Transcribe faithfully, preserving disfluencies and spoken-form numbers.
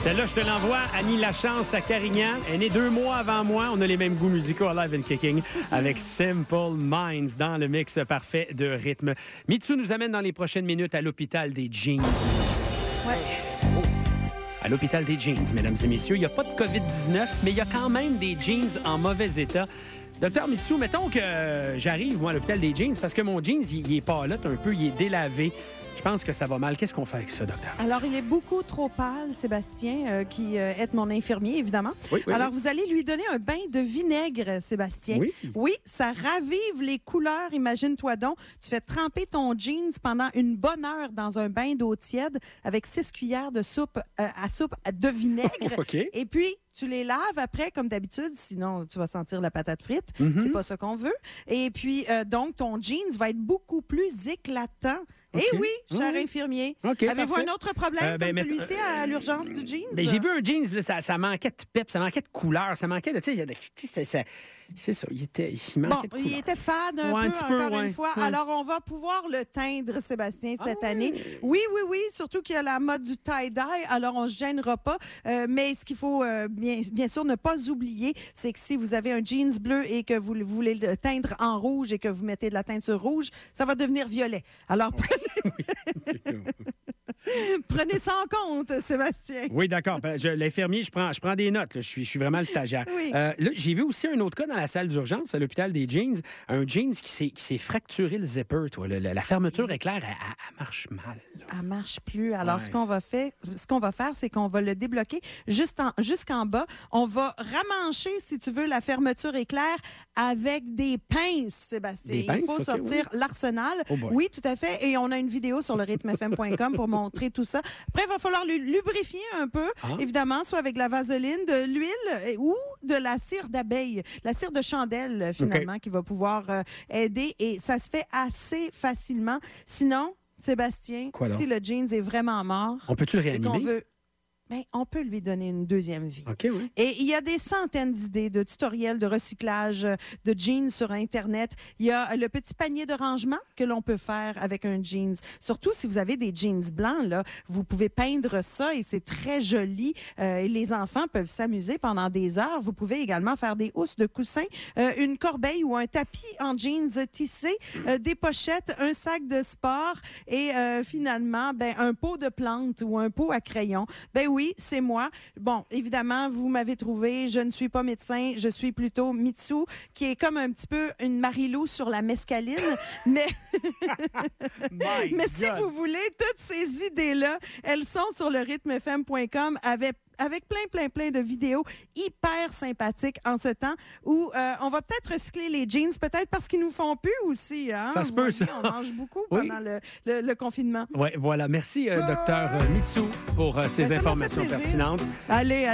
Celle-là, je te l'envoie. Annie Lachance à Carignan. Elle est née deux mois avant moi. On a les mêmes goûts musicaux à Live and Kicking avec Simple Minds dans le mix parfait de rythme. Mitsu nous amène dans les prochaines minutes à l'hôpital des jeans. Ouais. À l'hôpital des jeans, mesdames et messieurs. Il n'y a pas de covid dix-neuf, mais il y a quand même des jeans en mauvais état. Docteur Mitsu, mettons que euh, j'arrive, moi, à l'hôpital des jeans, parce que mon jeans, il, il est pas là, un peu, il est délavé. Je pense que ça va mal. Qu'est-ce qu'on fait avec ça, docteur? Alors, il est beaucoup trop pâle, Sébastien, euh, qui euh, est mon infirmier, évidemment. Oui, oui, Alors, oui. vous allez lui donner un bain de vinaigre, Sébastien. Oui. Oui, ça ravive les couleurs. Imagine-toi donc, tu fais tremper ton jeans pendant une bonne heure dans un bain d'eau tiède avec six cuillères de soupe euh, à soupe de vinaigre. OK. Et puis, tu les laves après, comme d'habitude, sinon tu vas sentir la patate frite. Mm-hmm. C'est pas ça qu'on veut. Et puis, euh, donc, ton jeans va être beaucoup plus éclatant. OK. Eh oui, cher Oui. infirmier. OK, Avez-vous parfait. un autre problème Euh, ben, comme mais- celui-ci à l'urgence du jeans? Ben, j'ai vu un jeans, là, ça, ça manquait de pep, ça manquait de couleur, ça manquait de. Tu sais, il y a de- tu sais, c'est ça. C'est ça, il, était, il Bon, manquait de couleur. il était fade un Ouais, un peu, petit peu, encore ouais, une fois. ouais. Alors, on va pouvoir le teindre, Sébastien, cette Ah année. Oui, oui, oui, surtout qu'il y a la mode du tie-dye, alors on se gênera pas. Euh, mais ce qu'il faut euh, bien, bien sûr ne pas oublier, c'est que si vous avez un jeans bleu et que vous, vous voulez le teindre en rouge et que vous mettez de la teinture rouge, ça va devenir violet. Alors, prenez... Prenez ça en compte, Sébastien. Oui, d'accord. Ben, je- L'infirmier, je prends, je prends des notes. Là. Je, suis, je suis vraiment le stagiaire. Oui. Euh, là, j'ai vu aussi un autre cas dans la salle d'urgence à l'hôpital des jeans. Un jeans qui s'est, qui s'est fracturé le zipper. Toi. Le- le- la fermeture éclair, elle, elle- elle marche mal. là. Elle marche plus. Alors, Ouais. ce qu'on va faire, ce qu'on va faire, c'est qu'on va le débloquer juste en, jusqu'en bas. On va ramancher, si tu veux, la fermeture éclair avec des pinces, Sébastien. Des pinces, Il faut ok, sortir l'arsenal. Oh boy. Oui, tout à fait. Et on a une vidéo sur le rythme f m point com pour montrer tout ça. Après, il va falloir lu- lubrifier un peu, Ah. évidemment, soit avec de la vaseline, de l'huile euh, ou de la cire d'abeille, la cire de chandelle, euh, finalement, qui va pouvoir euh, aider. Et ça se fait assez facilement. Sinon, Sébastien, Quoi donc? si le jeans est vraiment mort, On peut-tu le et qu'on réanimer? veut, ben, on peut lui donner une deuxième vie. OK, oui. Et il y a des centaines d'idées de tutoriels de recyclage euh, de jeans sur Internet. Il y a euh, le petit panier de rangement que l'on peut faire avec un jeans. Surtout si vous avez des jeans blancs, là, vous pouvez peindre ça et c'est très joli. Euh, et les enfants peuvent s'amuser pendant des heures. Vous pouvez également faire des housses de coussins, euh, une corbeille ou un tapis en jeans tissé, euh, des pochettes, un sac de sport et euh, finalement, ben, un pot de plante ou un pot à crayon. Ben oui, c'est moi. Bon, évidemment, vous m'avez trouvé. Je ne suis pas médecin. Je suis plutôt Mitsu, qui est comme un petit peu une Marie-Lou sur la mescaline. mais My mais si God. vous voulez, toutes ces idées-là, elles sont sur le rythme f m point com avec avec plein, plein, plein de vidéos hyper sympathiques en ce temps où euh, on va peut-être recycler les jeans, peut-être parce qu'ils nous font plus aussi. Hein? Ça se Vous peut, voyez, ça. On mange beaucoup Oui. pendant le, le, le confinement. Oui, voilà. Merci, euh, docteur Mitsu, pour euh, ces Ben, ça m'a fait informations plaisir. pertinentes. Allez,